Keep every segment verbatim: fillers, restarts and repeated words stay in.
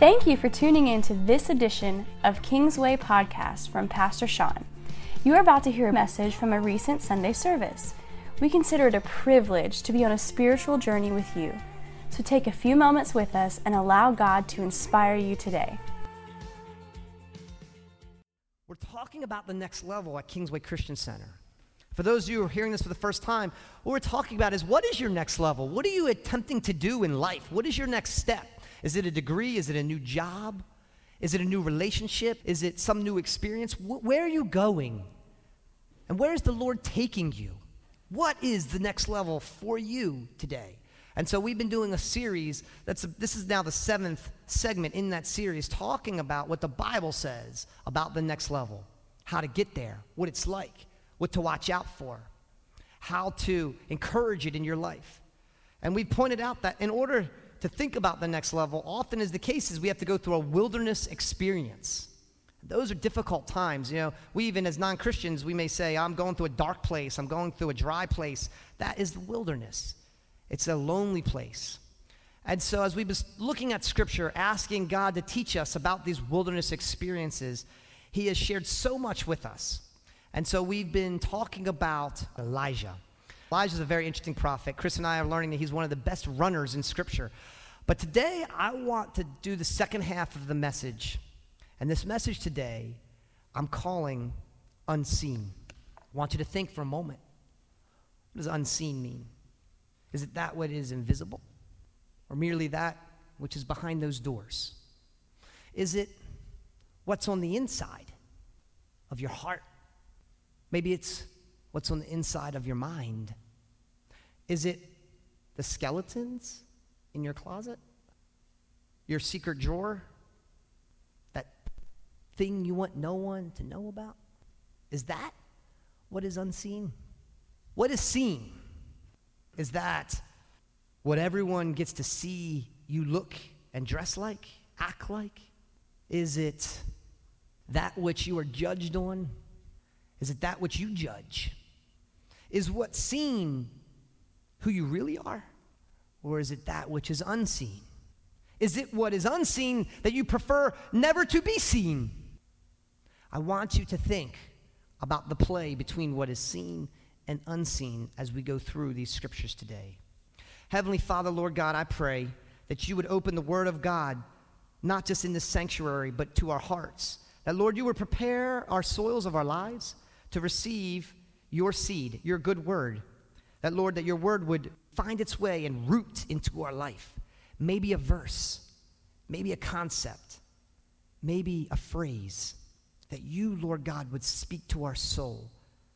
Thank you for tuning in to this edition of Kingsway Podcast from Pastor Sean. You are about to hear a message from a recent Sunday service. We consider it a privilege to be on a spiritual journey with you. So take a few moments with us and allow God to inspire you today. We're talking about the next level at Kingsway Christian Center. For those of you who are hearing this for the first time, what we're talking about is, what is your next level? What are you attempting to do in life? What is your next step? Is it a degree? Is it a new job? Is it a new relationship? Is it some new experience? Where are you going? And where is the Lord taking you? What is the next level for you today? And so we've been doing a series, that's a, this is now the seventh segment in that series, talking about what the Bible says about the next level, how to get there, what it's like, what to watch out for, how to encourage it in your life. And we pointed out that in order to think about the next level, often is the case is we have to go through a wilderness experience. Those are difficult times. You know, we even as non-Christians, we may say, I'm going through a dark place, I'm going through a dry place. That is the wilderness. It's a lonely place. And so as we've been looking at Scripture, asking God to teach us about these wilderness experiences, He has shared so much with us. And so we've been talking about Elijah. Elijah is a very interesting prophet. Chris and I are learning that he's one of the best runners in Scripture. But today, I want to do the second half of the message. And this message today, I'm calling Unseen. I want you to think for a moment. What does unseen mean? Is it that what is invisible? Or merely that which is behind those doors? Is it what's on the inside of your heart? Maybe it's what's on the inside of your mind. Is it the skeletons in your closet? Your secret drawer? That thing you want no one to know about? Is that what is unseen? What is seen? Is that what everyone gets to see you look and dress like, act like? Is it that which you are judged on? Is it that which you judge? Is what's seen who you really are? Or is it that which is unseen? Is it what is unseen that you prefer never to be seen? I want you to think about the play between what is seen and unseen as we go through these scriptures today. Heavenly Father, Lord God, I pray that you would open the Word of God, not just in the sanctuary, but to our hearts. That, Lord, you would prepare our soils of our lives to receive your seed, your good word. That, Lord, that your word would find its way and root into our life. Maybe a verse, maybe a concept, maybe a phrase that you, Lord God, would speak to our soul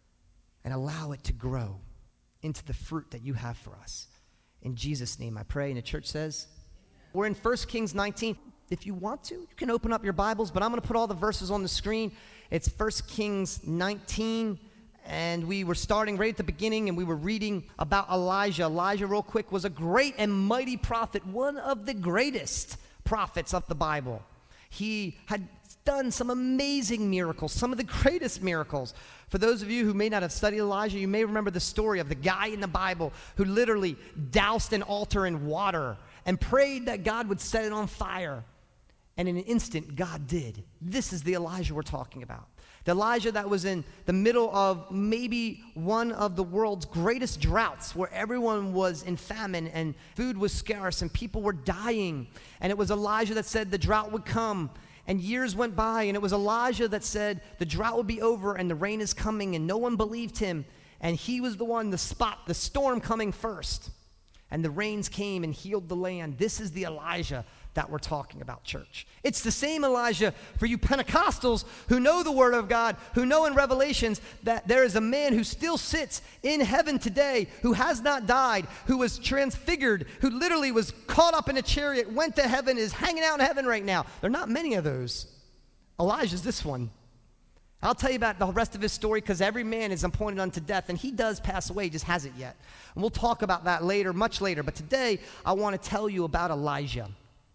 and allow it to grow into the fruit that you have for us. In Jesus' name I pray. And the church says, we're in First Kings nineteen. If you want to, you can open up your Bibles, but I'm going to put all the verses on the screen. It's First Kings nineteen, and we were starting right at the beginning, and we were reading about Elijah. Elijah, real quick, was a great and mighty prophet, one of the greatest prophets of the Bible. He had done some amazing miracles, some of the greatest miracles. For those of you who may not have studied Elijah, you may remember the story of the guy in the Bible who literally doused an altar in water and prayed that God would set it on fire. And in an instant, God did. This is the Elijah we're talking about. The Elijah that was in the middle of maybe one of the world's greatest droughts, where everyone was in famine and food was scarce and people were dying. And it was Elijah that said the drought would come. And years went by, and it was Elijah that said the drought would be over and the rain is coming, and no one believed him. And he was the one to spot the storm coming first. And the rains came and healed the land. This is the Elijah that we're talking about, church. It's the same Elijah for you Pentecostals who know the Word of God, who know in Revelations that there is a man who still sits in heaven today, who has not died, who was transfigured, who literally was caught up in a chariot, went to heaven, is hanging out in heaven right now. There are not many of those. Elijah's this one. I'll tell you about the rest of his story, because every man is appointed unto death, and he does pass away, just hasn't yet. And we'll talk about that later, much later. But today, I want to tell you about Elijah.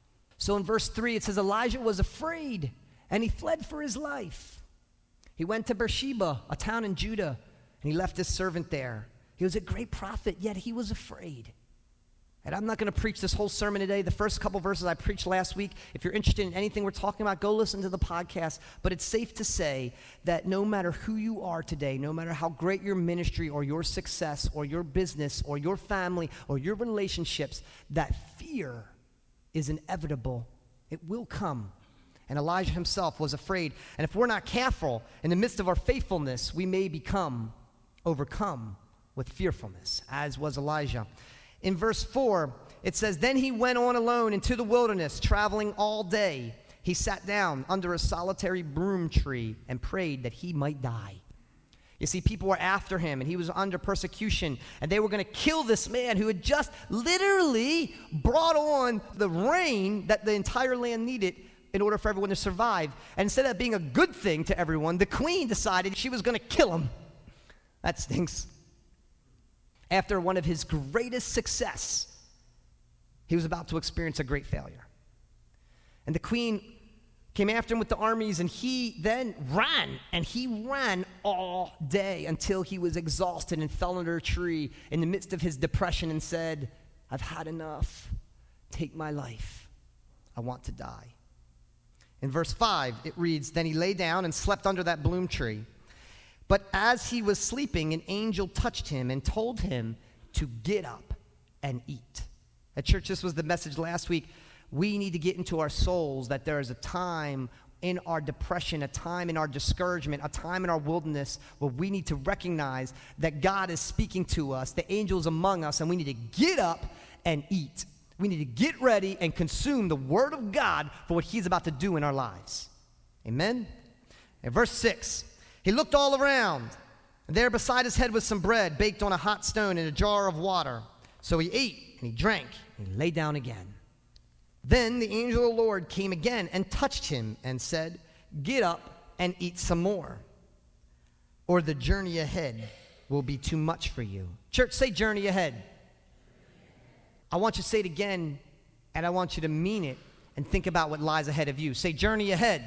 So in verse three, it says, Elijah was afraid, and he fled for his life. He went to Beersheba, a town in Judah, and he left his servant there. He was a great prophet, yet he was afraid. And I'm not going to preach this whole sermon today. The first couple verses I preached last week, if you're interested in anything we're talking about, go listen to the podcast. But it's safe to say that no matter who you are today, no matter how great your ministry or your success or your business or your family or your relationships, that fear is inevitable. It will come. And Elijah himself was afraid. And if we're not careful, in the midst of our faithfulness, we may become overcome with fearfulness, as was Elijah. In verse four, it says, "Then he went on alone into the wilderness, traveling all day. He sat down under a solitary broom tree and prayed that he might die." You see, people were after him, and he was under persecution, and they were going to kill this man who had just literally brought on the rain that the entire land needed in order for everyone to survive. And instead of being a good thing to everyone, the queen decided she was going to kill him. That stinks. After one of his greatest success, he was about to experience a great failure. And the queen came after him with the armies, and he then ran, and he ran all day until he was exhausted and fell under a tree in the midst of his depression and said, "I've had enough. Take my life. I want to die." In verse five, it reads, "Then he lay down and slept under that broom tree. But as he was sleeping, an angel touched him and told him to get up and eat." At church, this was the message last week. We need to get into our souls that there is a time in our depression, a time in our discouragement, a time in our wilderness where we need to recognize that God is speaking to us, the angels among us, and we need to get up and eat. We need to get ready and consume the word of God for what he's about to do in our lives. Amen? And verse six, "He looked all around, and there beside his head was some bread baked on a hot stone and a jar of water. So he ate, and he drank, and he lay down again. Then the angel of the Lord came again and touched him and said, 'Get up and eat some more, or the journey ahead will be too much for you.'" Church, say journey ahead. I want you to say it again, and I want you to mean it and think about what lies ahead of you. Say journey ahead.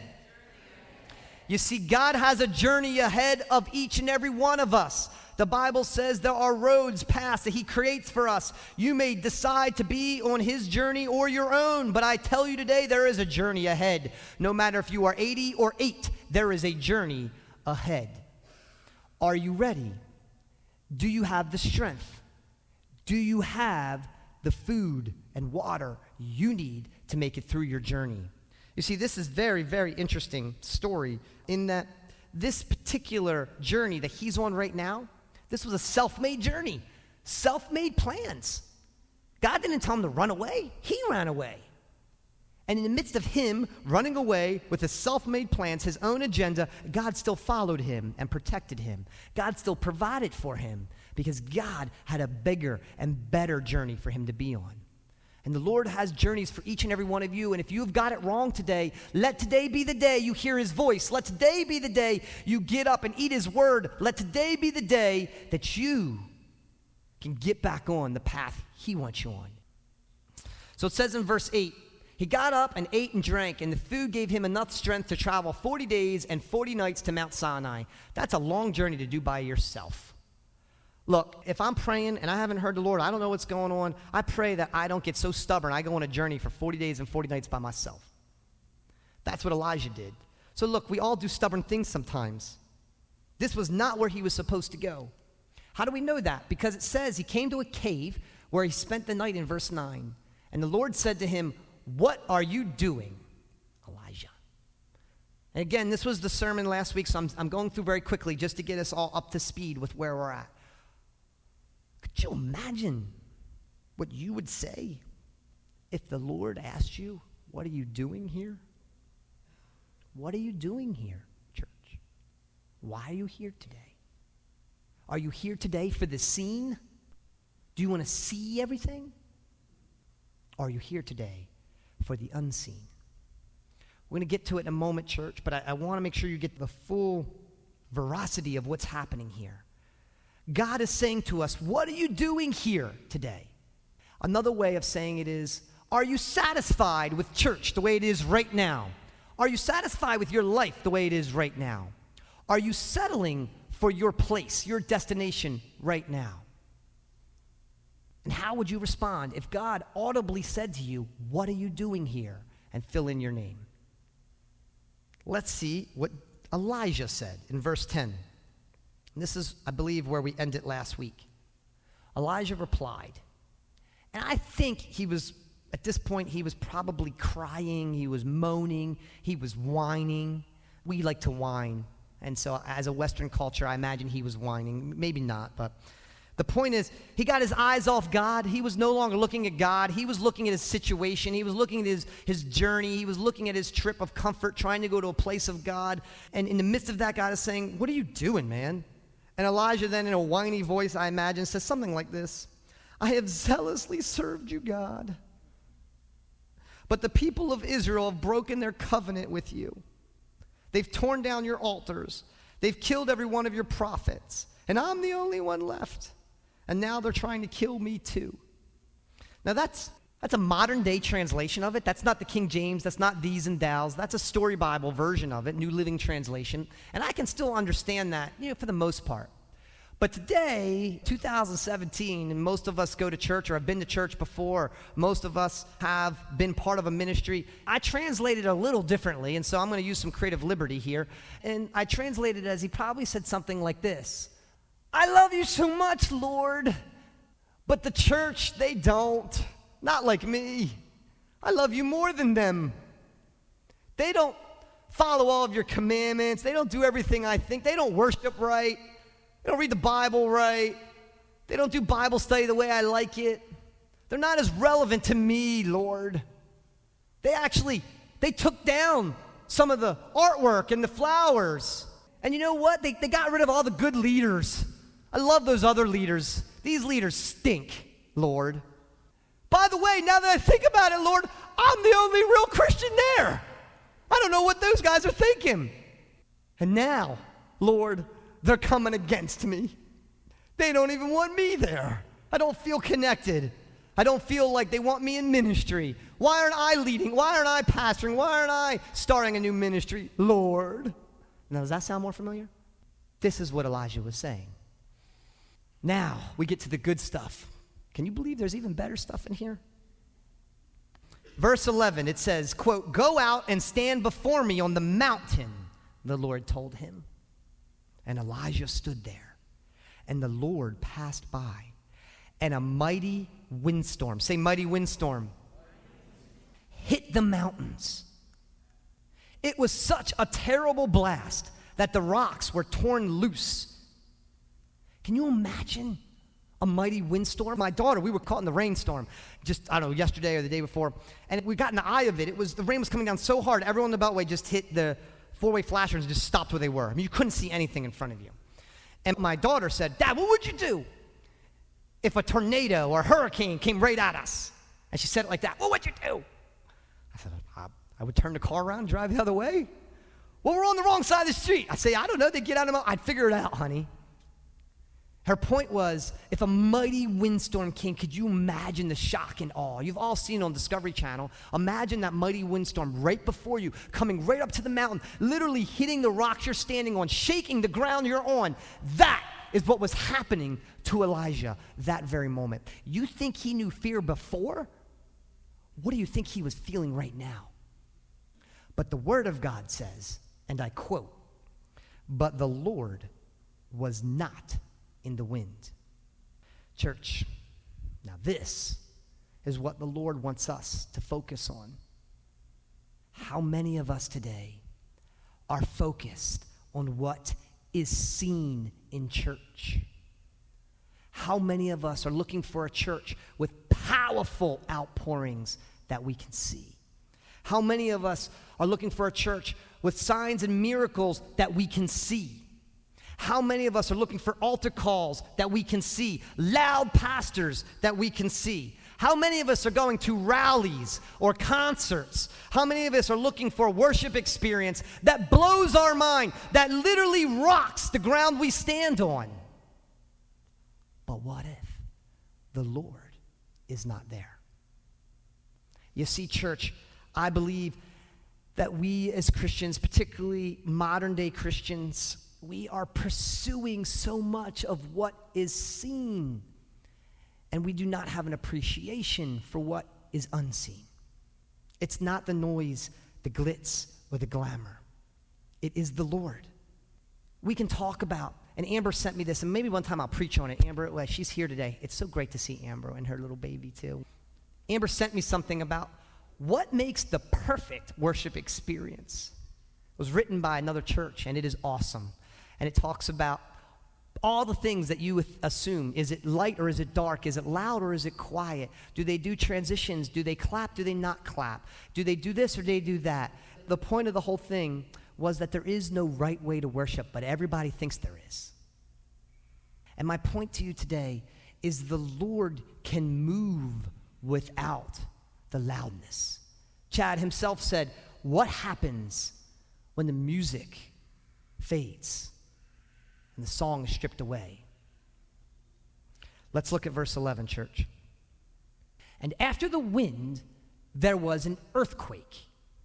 You see, God has a journey ahead of each and every one of us. The Bible says there are roads paths that he creates for us. You may decide to be on his journey or your own, but I tell you today, there is a journey ahead. No matter if you are eighty or eight, there is a journey ahead. Are you ready? Do you have the strength? Do you have the food and water you need to make it through your journey? You see, this is very, very interesting story in that this particular journey that he's on right now, this was a self-made journey, self-made plans. God didn't tell him to run away. He ran away. And in the midst of him running away with his self-made plans, his own agenda, God still followed him and protected him. God still provided for him because God had a bigger and better journey for him to be on. And the Lord has journeys for each and every one of you. And if you've got it wrong today, let today be the day you hear his voice. Let today be the day you get up and eat his word. Let today be the day that you can get back on the path he wants you on. So it says in verse eight, "He got up and ate and drank, and the food gave him enough strength to travel forty days and forty nights to Mount Sinai." That's a long journey to do by yourself. Look, if I'm praying and I haven't heard the Lord, I don't know what's going on, I pray that I don't get so stubborn I go on a journey for forty days and forty nights by myself. That's what Elijah did. So look, we all do stubborn things sometimes. This was not where he was supposed to go. How do we know that? Because it says he came to a cave where he spent the night in verse nine. And the Lord said to him, "What are you doing, Elijah?" And again, this was the sermon last week, so I'm, I'm going through very quickly just to get us all up to speed with where we're at. Could you imagine what you would say if the Lord asked you, "What are you doing here?" What are you doing here, church? Why are you here today? Are you here today for the scene? Do you want to see everything? Or are you here today for the unseen? We're going to get to it in a moment, church, but I, I want to make sure you get the full veracity of what's happening here. God is saying to us, what are you doing here today? Another way of saying it is, are you satisfied with church the way it is right now? Are you satisfied with your life the way it is right now? Are you settling for your place, your destination right now? And how would you respond if God audibly said to you, "What are you doing here?" and fill in your name? Let's see what Elijah said in verse ten. And this is, I believe, where we ended last week. Elijah replied, and I think he was, at this point, he was probably crying, he was moaning, he was whining. We like to whine. And so as a Western culture, I imagine he was whining. Maybe not, but the point is, he got his eyes off God. He was no longer looking at God. He was looking at his situation. He was looking at his, his journey. He was looking at his trip of comfort, trying to go to a place of God. And in the midst of that, God is saying, "What are you doing, man?" And Elijah then, in a whiny voice, I imagine, says something like this: "I have zealously served you, God. But the people of Israel have broken their covenant with you. They've torn down your altars. They've killed every one of your prophets. And I'm the only one left. And now they're trying to kill me too." Now that's that's a modern day translation of it. That's not the King James. That's not these and thous. That's a Story Bible version of it, New Living Translation. And I can still understand that, you know, for the most part. But today, two thousand seventeen, and most of us go to church or have been to church before. Most of us have been part of a ministry. I translated it a little differently, and so I'm going to use some creative liberty here. And I translated it as he probably said something like this: "I love you so much, Lord, but the church, they don't. Not like me. I love you more than them. They don't follow all of your commandments. They don't do everything I think. They don't worship right. They don't read the Bible right. They don't do Bible study the way I like it. They're not as relevant to me, Lord. They actually, they took down some of the artwork and the flowers. And you know what? They, they got rid of all the good leaders. I love those other leaders. These leaders stink, Lord. By the way, now that I think about it, Lord, I'm the only real Christian there. I don't know what those guys are thinking. And now, Lord, they're coming against me. They don't even want me there. I don't feel connected. I don't feel like they want me in ministry. Why aren't I leading? Why aren't I pastoring? Why aren't I starting a new ministry, Lord?" Now, does that sound more familiar? This is what Elijah was saying. Now, we get to the good stuff. Can you believe there's even better stuff in here? Verse eleven, it says, quote, "Go out and stand before me on the mountain," the Lord told him. And Elijah stood there, and the Lord passed by, and a mighty windstorm, say mighty windstorm, hit the mountains. It was such a terrible blast that the rocks were torn loose. Can you imagine a mighty windstorm? My daughter, we were caught in the rainstorm just, I don't know, yesterday or the day before, and we got in the eye of it. It was, the rain was coming down so hard, everyone on the Beltway just hit the four-way flashers and just stopped where they were. I mean, you couldn't see anything in front of you. And my daughter said, "Dad, what would you do if a tornado or a hurricane came right at us?" And she said it like that. "What would you do?" I said, I, I would turn the car around and drive the other way. "Well, we're on the wrong side of the street." I say, "I don't know. They'd get out of my..." I'd figure it out, honey. Her point was, if a mighty windstorm came, could you imagine the shock and awe? You've all seen it on Discovery Channel. Imagine that mighty windstorm right before you, coming right up to the mountain, literally hitting the rocks you're standing on, shaking the ground you're on. That is what was happening to Elijah that very moment. You think he knew fear before? What do you think he was feeling right now? But the Word of God says, and I quote, "But the Lord was not in the wind." Church, now this is what the Lord wants us to focus on. How many of us today are focused on what is seen in church? How many of us are looking for a church with powerful outpourings that we can see? How many of us are looking for a church with signs and miracles that we can see? How many of us are looking for altar calls that we can see, loud pastors that we can see? How many of us are going to rallies or concerts? How many of us are looking for a worship experience that blows our mind, that literally rocks the ground we stand on? But what if the Lord is not there? You see, church, I believe that we as Christians, particularly modern day Christians, we are pursuing so much of what is seen. and we do not have an appreciation for what is unseen. It's not the noise, the glitz, or the glamour. It is the Lord. We can talk about, and Amber sent me this, and maybe one time I'll preach on it. Amber, well, she's here today. It's so great to see Amber and her little baby too. Amber sent me something about what makes the perfect worship experience. It was written by another church, and it is awesome. And it talks about all the things that you assume. Is it light or is it dark? Is it loud or is it quiet? Do they do transitions? Do they clap? Do they not clap? Do they do this or do they do that? The point of the whole thing was that there is no right way to worship, but everybody thinks there is. And my point to you today is the Lord can move without the loudness. Chad himself said, what happens when the music fades and the song is stripped away? Let's look at verse eleven, church. And after the wind, there was an earthquake.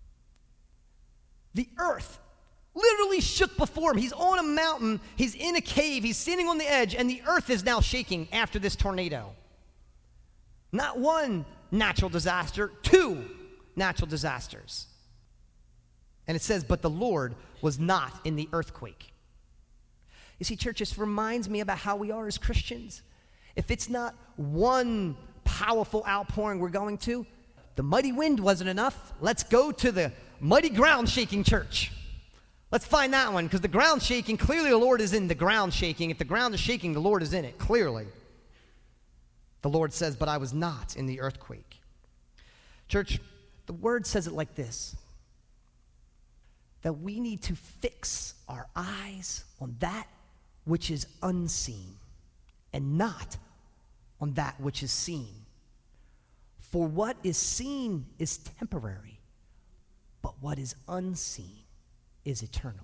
The earth literally shook before him. He's on a mountain. He's in a cave. He's sitting on the edge, and the earth is now shaking after this tornado. Not one natural disaster, two natural disasters. And it says, but the Lord was not in the earthquake. You see, church, this reminds me about how we are as Christians. If it's not one powerful outpouring we're going to, the mighty wind wasn't enough. Let's go to the mighty ground shaking church. Let's find that one, because the ground shaking, clearly the Lord is in the ground shaking. If the ground is shaking, the Lord is in it, clearly. The Lord says, but I was not in the earthquake. Church, the word says it like this, that we need to fix our eyes on that which is unseen and not on that which is seen. For what is seen is temporary, but what is unseen is eternal.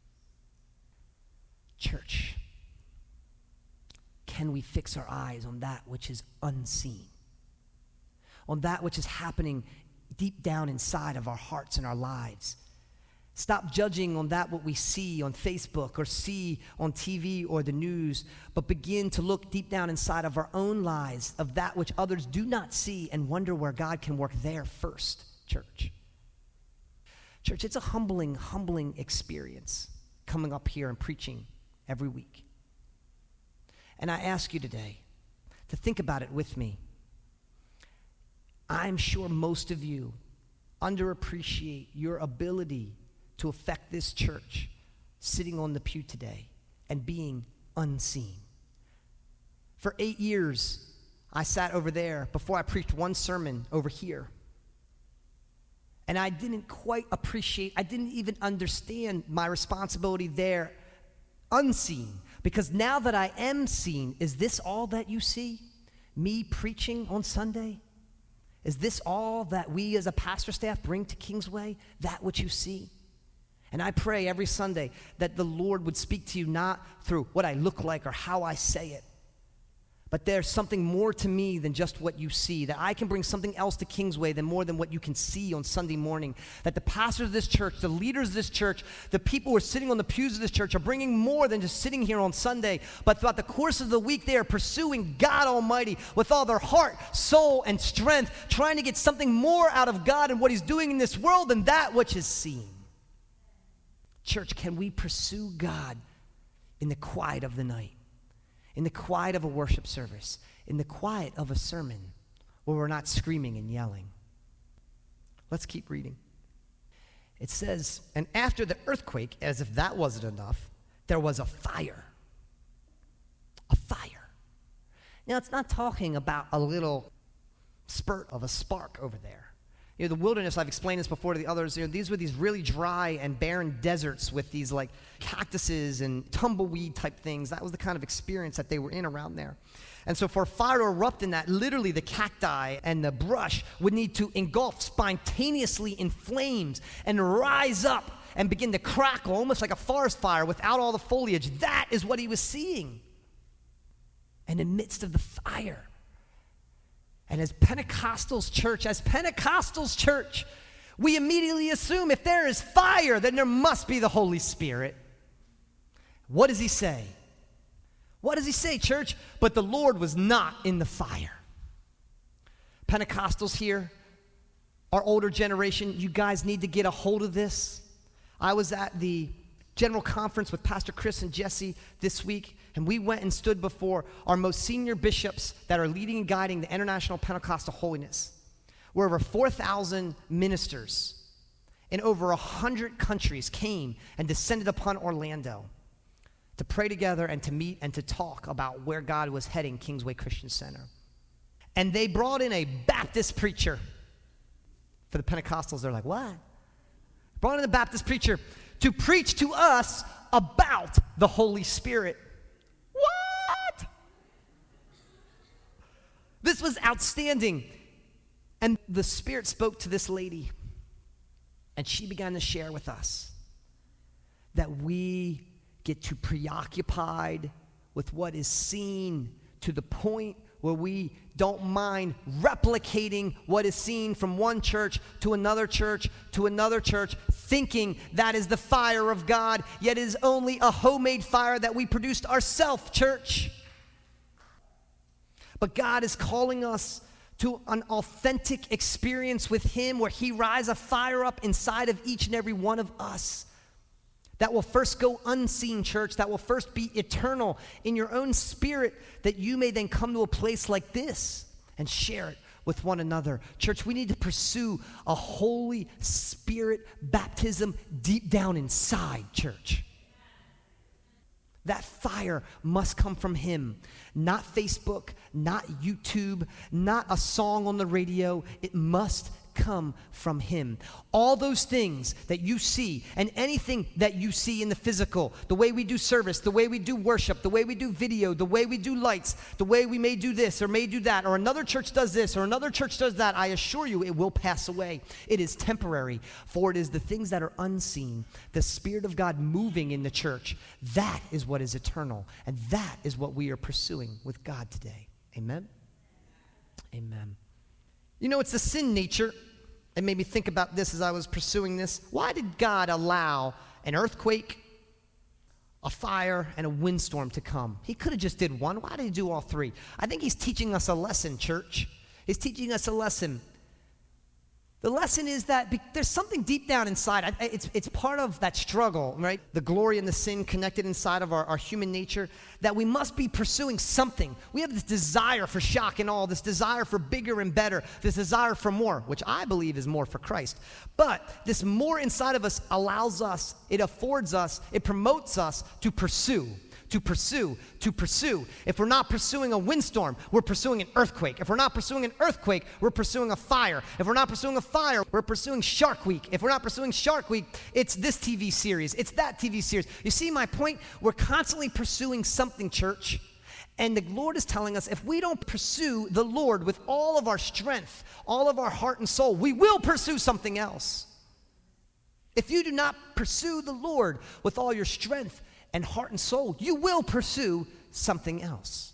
Church, can we fix our eyes on that which is unseen? On that which is happening deep down inside of our hearts and our lives? Stop judging on that what we see on Facebook or see on T V or the news, but begin to look deep down inside of our own lives of that which others do not see and wonder where God can work there first, church. Church, it's a humbling, humbling experience coming up here and preaching every week. And I ask you today to think about it with me. I'm sure most of you underappreciate your ability to affect this church sitting on the pew today and being unseen. For eight years, I sat over there before I preached one sermon over here. And I didn't quite appreciate, I didn't even understand my responsibility there unseen. Because now that I am seen, is this all that you see? Me preaching on Sunday? Is this all that we as a pastor staff bring to Kingsway? That which you see? And I pray every Sunday that the Lord would speak to you not through what I look like or how I say it, but there's something more to me than just what you see, that I can bring something else to Kingsway than more than what you can see on Sunday morning, that the pastors of this church, the leaders of this church, the people who are sitting on the pews of this church are bringing more than just sitting here on Sunday, but throughout the course of the week they are pursuing God Almighty with all their heart, soul, and strength, trying to get something more out of God and what He's doing in this world than that which is seen. Church, can we pursue God in the quiet of the night? In the quiet of a worship service, in the quiet of a sermon where we're not screaming and yelling? Let's keep reading. It says, and after the earthquake, as if that wasn't enough, there was a fire. A fire. Now, it's not talking about a little spurt of a spark over there. You know, the wilderness, I've explained this before to the others, you know, these were these really dry and barren deserts with these like cactuses and tumbleweed type things. That was the kind of experience that they were in around there. And so for a fire to erupt in that, literally the cacti and the brush would need to engulf spontaneously in flames and rise up and begin to crackle, almost like a forest fire without all the foliage. That is what he was seeing. And in the midst of the fire, and as Pentecostals church, as Pentecostals church, we immediately assume if there is fire, then there must be the Holy Spirit. What does he say? What does he say, church? But the Lord was not in the fire. Pentecostals here, our older generation, you guys need to get a hold of this. I was at the general conference with Pastor Chris and Jesse this week, and we went and stood before our most senior bishops that are leading and guiding the International Pentecostal Holiness. Where over four thousand ministers in over one hundred countries came and descended upon Orlando to pray together and to meet and to talk about where God was heading Kingsway Christian Center. And they brought in a Baptist preacher. For the Pentecostals, they're like, what? Brought in a Baptist preacher to preach to us about the Holy Spirit. What? This was outstanding. And the Spirit spoke to this lady, and she began to share with us that we get too preoccupied with what is seen to the point where we don't mind replicating what is seen from one church to another church to another church, thinking that is the fire of God, yet it is only a homemade fire that we produced ourselves, church. But God is calling us to an authentic experience with Him where He rises a fire up inside of each and every one of us that will first go unseen, church, that will first be eternal in your own spirit, that you may then come to a place like this and share it with one another. Church, we need to pursue a Holy Spirit baptism deep down inside, church. That fire must come from Him, not Facebook, not YouTube, not a song on the radio. It must come from Him. All those things that you see and anything that you see in the physical, the way we do service, the way we do worship, the way we do video, the way we do lights, the way we may do this or may do that, or another church does this or another church does that, I assure you it will pass away. It is temporary, for it is the things that are unseen, the Spirit of God moving in the church. That is what is eternal, and that is what we are pursuing with God today. Amen? Amen. You know, it's the sin nature. It made me think about this as I was pursuing this. Why did God allow an earthquake, a fire, and a windstorm to come? He could have just did one. Why did He do all three? I think He's teaching us a lesson, church. He's teaching us a lesson. The lesson is that be- there's something deep down inside. I, it's, it's part of that struggle, right? The glory and the sin connected inside of our, our human nature, that we must be pursuing something. We have this desire for shock and awe, this desire for bigger and better, this desire for more, which I believe is more for Christ. But this more inside of us allows us, it affords us, it promotes us to pursue. To pursue, to pursue. If we're not pursuing a windstorm, we're pursuing an earthquake. If we're not pursuing an earthquake, we're pursuing a fire. If we're not pursuing a fire, we're pursuing Shark Week. If we're not pursuing Shark Week, it's this T V series, it's that T V series. You see my point? We're constantly pursuing something, church. And the Lord is telling us, if we don't pursue the Lord with all of our strength, all of our heart and soul, we will pursue something else. If you do not pursue the Lord with all your strength and heart and soul, you will pursue something else.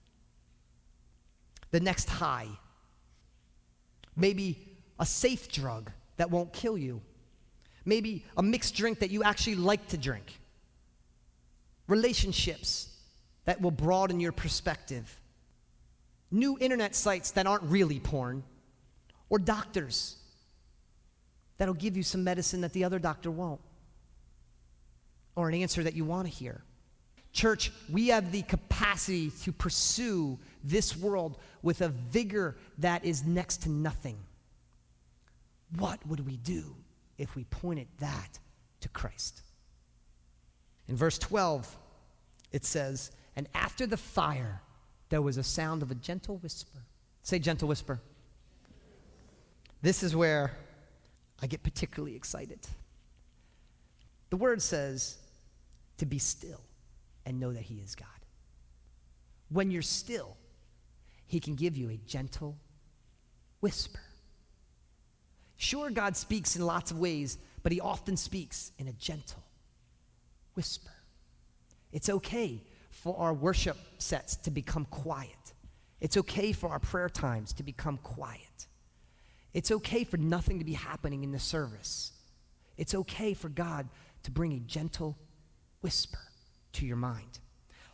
The next high. Maybe a safe drug that won't kill you. Maybe a mixed drink that you actually like to drink. Relationships that will broaden your perspective. New internet sites that aren't really porn. Or doctors that'll give you some medicine that the other doctor won't. Or an answer that you want to hear. Church, we have the capacity to pursue this world with a vigor that is next to nothing. What would we do if we pointed that to Christ? In verse twelve, it says, and after the fire, there was a sound of a gentle whisper. Say gentle whisper. This is where I get particularly excited. The word says, to be still and know that He is God. When you're still, He can give you a gentle whisper. Sure, God speaks in lots of ways, but He often speaks in a gentle whisper. It's okay for our worship sets to become quiet. It's okay for our prayer times to become quiet. It's okay for nothing to be happening in the service. It's okay for God to bring a gentle whisper to your mind.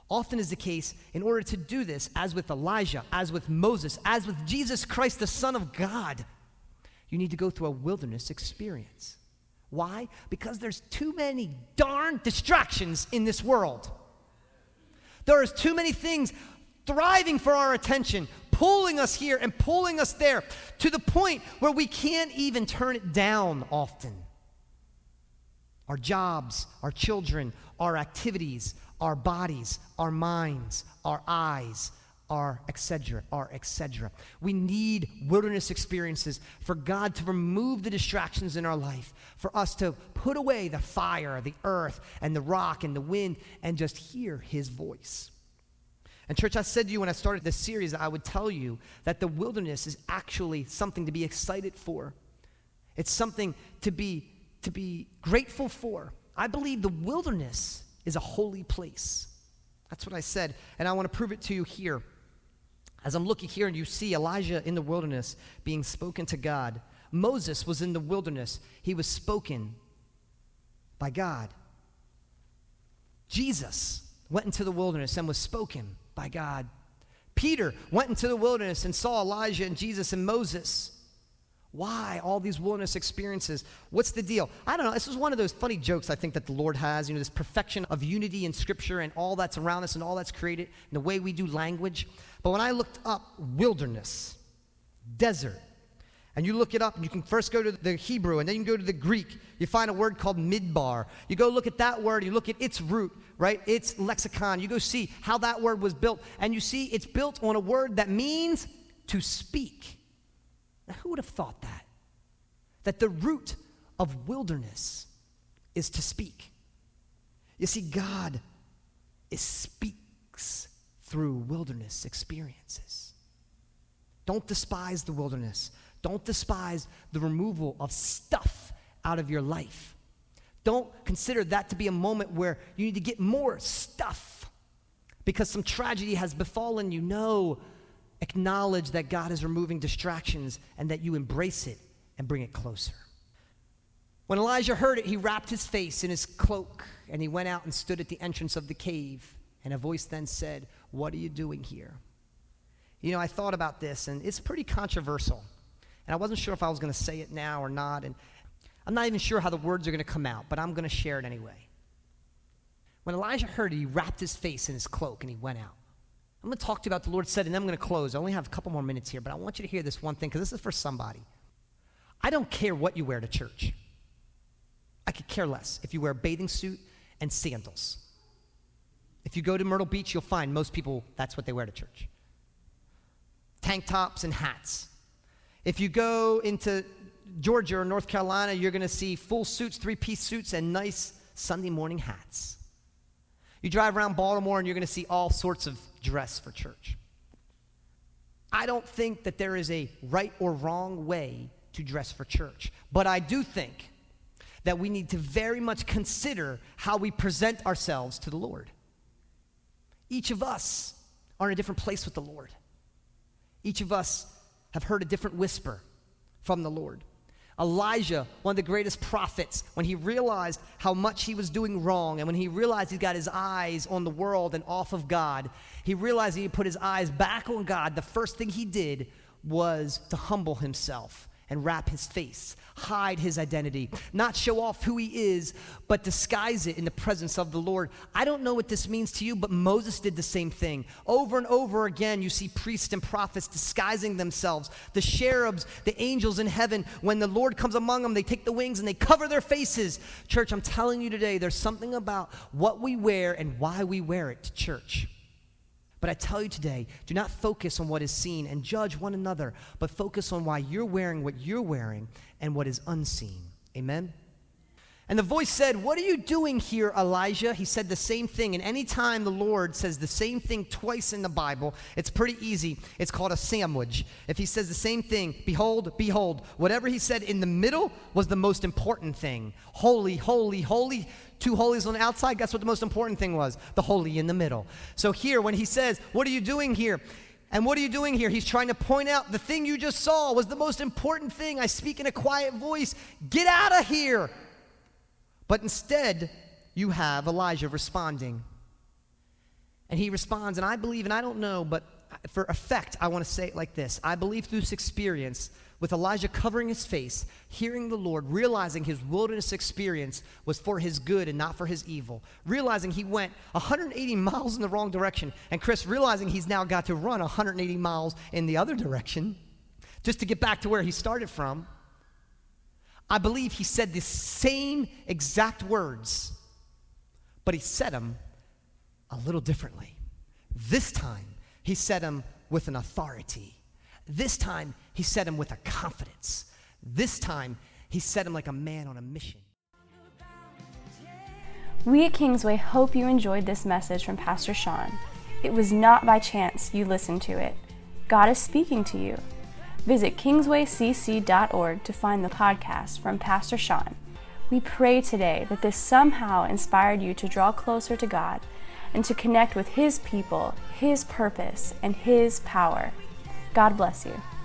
Often is the case, in order to do this, as with Elijah, as with Moses, as with Jesus Christ, the Son of God, you need to go through a wilderness experience. Why? Because there's too many darn distractions in this world. There is too many things thriving for our attention, pulling us here and pulling us there, to the point where we can't even turn it down often. Our jobs, our children, our activities, our bodies, our minds, our eyes, our et cetera, our et cetera. We need wilderness experiences for God to remove the distractions in our life, for us to put away the fire, the earth, and the rock, and the wind, and just hear his voice. And church, I said to you when I started this series that I would tell you that the wilderness is actually something to be excited for. It's something to be, to be grateful for. I believe the wilderness is a holy place. That's what I said, and I want to prove it to you here. As I'm looking here and you see Elijah in the wilderness being spoken to God. Moses was in the wilderness. He was spoken by God. Jesus went into the wilderness and was spoken by God. Peter went into the wilderness and saw Elijah and Jesus and Moses. Why all these wilderness experiences? What's the deal? I don't know. This is one of those funny jokes I think that the Lord has, you know, this perfection of unity in Scripture and all that's around us and all that's created and the way we do language. But when I looked up wilderness, desert, and you look it up, and you can first go to the Hebrew, and then you can go to the Greek, you find a word called midbar. You go look at that word, you look at its root, right? Its lexicon. You go see how that word was built, and you see it's built on a word that means to speak. Now, who would have thought that? That the root of wilderness is to speak. You see, God is speaks through wilderness experiences. Don't despise the wilderness. Don't despise the removal of stuff out of your life. Don't consider that to be a moment where you need to get more stuff because some tragedy has befallen you. No. Acknowledge that God is removing distractions and that you embrace it and bring it closer. When Elijah heard it, he wrapped his face in his cloak and he went out and stood at the entrance of the cave. And a voice then said, "What are you doing here?" You know, I thought about this and it's pretty controversial. And I wasn't sure if I was going to say it now or not. And I'm not even sure how the words are going to come out, but I'm going to share it anyway. When Elijah heard it, he wrapped his face in his cloak and he went out. I'm going to talk to you about the Lord said, and then I'm going to close. I only have a couple more minutes here, but I want you to hear this one thing because this is for somebody. I don't care what you wear to church. I could care less if you wear a bathing suit and sandals. If you go to Myrtle Beach, you'll find most people, that's what they wear to church. Tank tops and hats. If you go into Georgia or North Carolina, you're going to see full suits, three-piece suits, and nice Sunday morning hats. You drive around Baltimore and you're going to see all sorts of dress for church. I don't think that there is a right or wrong way to dress for church, but I do think that we need to very much consider how we present ourselves to the Lord. Each of us are in a different place with the Lord. Each of us have heard a different whisper from the Lord. Elijah, one of the greatest prophets, when he realized how much he was doing wrong and when he realized he got his eyes on the world and off of God, he realized he put his eyes back on God. The first thing he did was to humble himself and wrap his face, hide his identity, not show off who he is, but disguise it in the presence of the Lord. I don't know what this means to you, but Moses did the same thing. Over and over again, you see priests and prophets disguising themselves. The cherubs, the angels in heaven, when the Lord comes among them, they take the wings and they cover their faces. Church, I'm telling you today, there's something about what we wear and why we wear it to church. But I tell you today, do not focus on what is seen and judge one another, but focus on why you're wearing what you're wearing and what is unseen. Amen? And the voice said, "What are you doing here, Elijah?" He said the same thing. And anytime the Lord says the same thing twice in the Bible, it's pretty easy. It's called a sandwich. If he says the same thing, behold, behold, whatever he said in the middle was the most important thing. Holy, holy, holy. Two holies on the outside, guess what the most important thing was? The holy in the middle. So here, when he says, "What are you doing here?" And what are you doing here? He's trying to point out the thing you just saw was the most important thing. I speak in a quiet voice. Get out of here. But instead, you have Elijah responding. And he responds, and I believe, and I don't know, but for effect, I want to say it like this. I believe through this experience, with Elijah covering his face, hearing the Lord, realizing his wilderness experience was for his good and not for his evil, realizing he went one hundred eighty miles in the wrong direction, and Chris realizing he's now got to run one hundred eighty miles in the other direction just to get back to where he started from. I believe he said the same exact words, but he said them a little differently. This time, he said them with an authority. This time, he said him with a confidence. This time, he said him like a man on a mission. We at Kingsway hope you enjoyed this message from Pastor Sean. It was not by chance you listened to it. God is speaking to you. Visit kingsway c c dot org to find the podcast from Pastor Sean. We pray today that this somehow inspired you to draw closer to God and to connect with His people, His purpose, and His power. God bless you.